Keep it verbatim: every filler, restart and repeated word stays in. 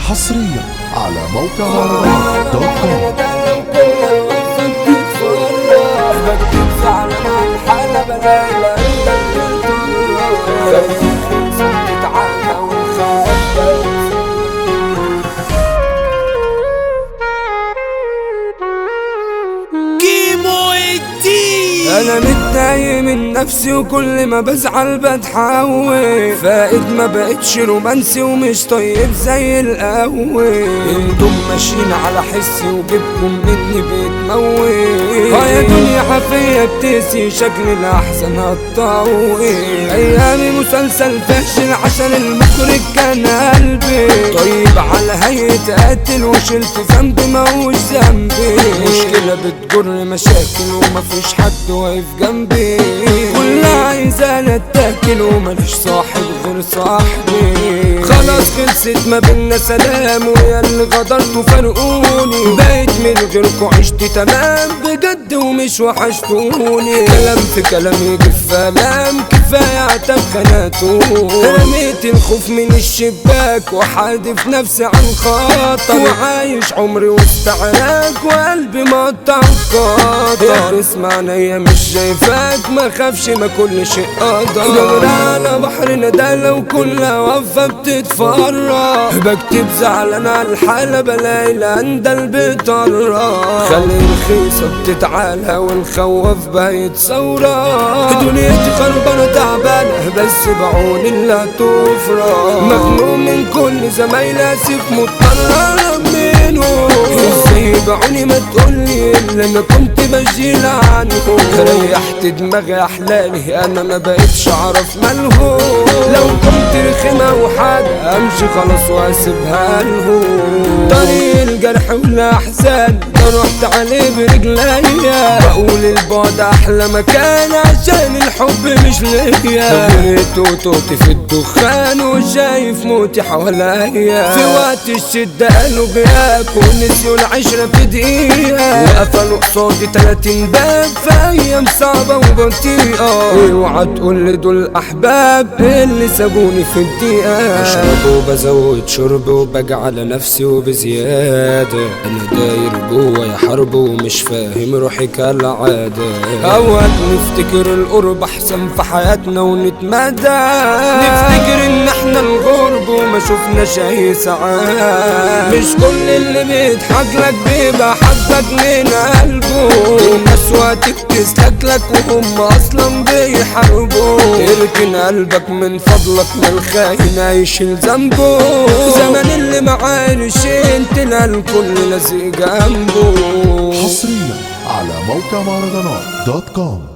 حصريا على موقع مهرجانات دوت كوم. بكتب زعلان على الحالة بلاقي انا متضايق من نفسي وكل ما بزعل بتحول فائد ما بقتش رومانسي ومش طيب زي الاول. انتم ماشيين على حسي وجبكم مني بتموت. اه يا دنيا حفية بتسي شكل الاحسن هتطول. ايامي مسلسل فاشل عشان المخرج كان قلبي طيب على هيئة قاتل وشلت ذنب موش ذنبي. مشكلة بتجر مشاكل ومفيش حد واقف جنبي. كلها عايزة اتاكل وماليش صاحب غير صاحبي. خلاص خلصت ما بينا سلام ويا اللي غدرتوا فرقوني. بقيت من غيركوا عشت تمام بجد ومش وحشتوني. كلام في كلام يجي في كلام كفاية عتب خناتو. رميت الخوف من الشباك وحادف نفسي عن خاطر وعايش عمري وسط عراك وقلبي مقطع القاطر. اسمع عينيا مش شايفاك ما خافش ما كل شيء قدر. دور على بحر ندالة وكلها وفة بتتفرج. بكتب زعلان على الحالة بلاقي الاندل بتطرق. خلي الخيصة بتتعالى والخوف بايت ثورة. دنيتي خربانة تعبانة بس بعون اللي تفرق. مخنوق من كل زمايلي اسف مضطر منه. ازاي بعوني ما تقولي اللي انا كنت بشيل عنه. ريحت دماغي احلالي انا ما بقتش اعرف مالهو. لو كنت رخمة وحاجة امشي خلاص واسيبها له. طريق الجرح والاحزان ده رحت عليه برجليا. بقول البعد احلى مكان عشان الحب مش ليا. غريت وتوتي في الدخان وشايف موتي حواليا. في وقت الشدة قالوا بياك ونسيوا العشرة في دقيقة. وقفلوا قصادي تلاتين باب في ايام صعبة وبطيئة. اوعى تقول لي دول احباب اللي سابوني في الدقيقة. بشرب وبزود شرب وبجي على نفسي وبزيادة. انا داير جوا يا حرب ومش فاهم روحي كالعادة. اوقات نفتكر القرب احسن في حياتنا ونتمادى. نفتكر ان احنا الغرب وما شفناش اي سعادة. مش كل اللي بيضحك لك بيبقى حبك من قلبه. الناس وقتك تسلك وهم اصلا بيحاربوا. اركن قلبك من فضلك ما الخاين هيشيل ذنبه. زمان اللي معاه شين تلاقي الكل لازق جنبه. حصريا على موقع مهرجانات دوت كوم.